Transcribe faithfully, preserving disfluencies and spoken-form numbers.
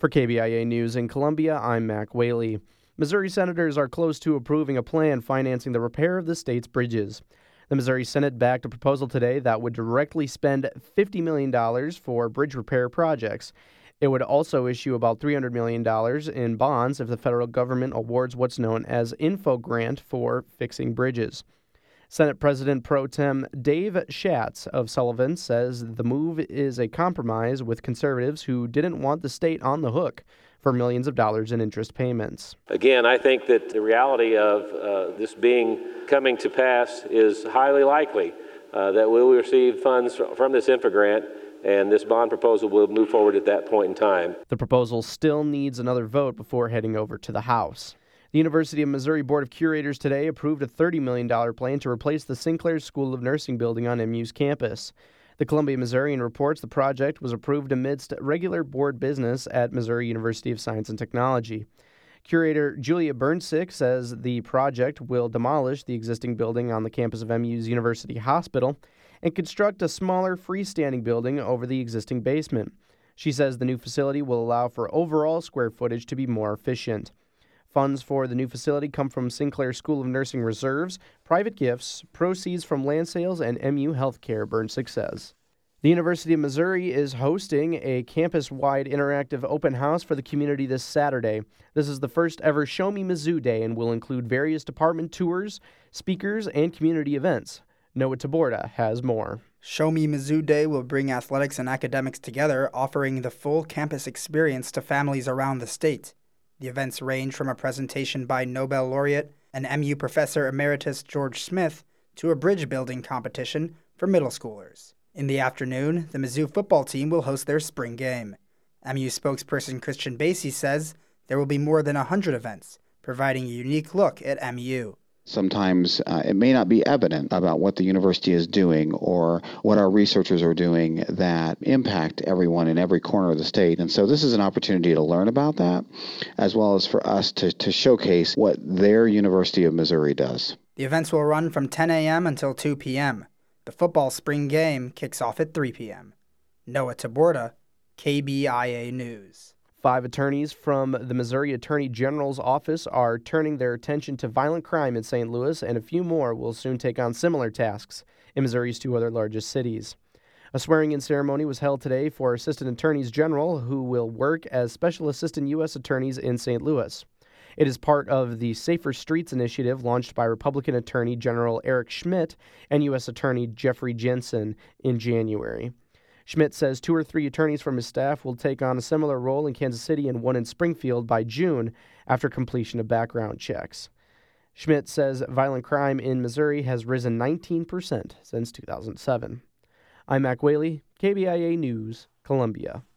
For K B I A News in Columbia, I'm Mac Whaley. Missouri senators are close to approving a plan financing the repair of the state's bridges. The Missouri Senate backed a proposal today that would directly spend fifty million dollars for bridge repair projects. It would also issue about three hundred million dollars in bonds if the federal government awards what's known as Info Grant for fixing bridges. Senate President Pro Tem Dave Schatz of Sullivan says the move is a compromise with conservatives who didn't want the state on the hook for millions of dollars in interest payments. Again, I think that the reality of uh, this being coming to pass is highly likely uh, that we will receive funds from this Info Grant, and this bond proposal will move forward at that point in time. The proposal still needs another vote before heading over to the House. The University of Missouri Board of Curators today approved a thirty million dollars plan to replace the Sinclair School of Nursing building on M U's campus. The Columbia Missourian reports the project was approved amidst regular board business at Missouri University of Science and Technology. Curator Julia Bernsick says the project will demolish the existing building on the campus of M U's University Hospital and construct a smaller freestanding building over the existing basement. She says the new facility will allow for overall square footage to be more efficient. Funds for the new facility come from Sinclair School of Nursing reserves, private gifts, proceeds from land sales, and M U Healthcare, Bernsick says. The University of Missouri is hosting a campus-wide interactive open house for the community this Saturday. This is the first ever Show Me Mizzou Day and will include various department tours, speakers, and community events. Noah Taborda has more. Show Me Mizzou Day will bring athletics and academics together, offering the full campus experience to families around the state. The events range from a presentation by Nobel laureate and M U professor emeritus George Smith to a bridge building competition for middle schoolers. In the afternoon, the Mizzou football team will host their spring game. M U spokesperson Christian Basie says there will be more than one hundred events, providing a unique look at M U. Sometimes uh, it may not be evident about what the university is doing or what our researchers are doing that impact everyone in every corner of the state. And so this is an opportunity to learn about that, as well as for us to, to showcase what their University of Missouri does. The events will run from ten a.m. until two p.m. The football spring game kicks off at three p.m. Noah Taborda, K B I A News. Five attorneys from the Missouri Attorney General's office are turning their attention to violent crime in Saint Louis, and a few more will soon take on similar tasks in Missouri's two other largest cities. A swearing-in ceremony was held today for Assistant Attorneys General who will work as Special Assistant U S Attorneys in Saint Louis. It is part of the Safer Streets initiative launched by Republican Attorney General Eric Schmidt and U S Attorney Jeffrey Jensen in January. Schmidt says two or three attorneys from his staff will take on a similar role in Kansas City and one in Springfield by June after completion of background checks. Schmidt says violent crime in Missouri has risen nineteen percent since two thousand seven. I'm Mac Whaley, K B I A News, Columbia.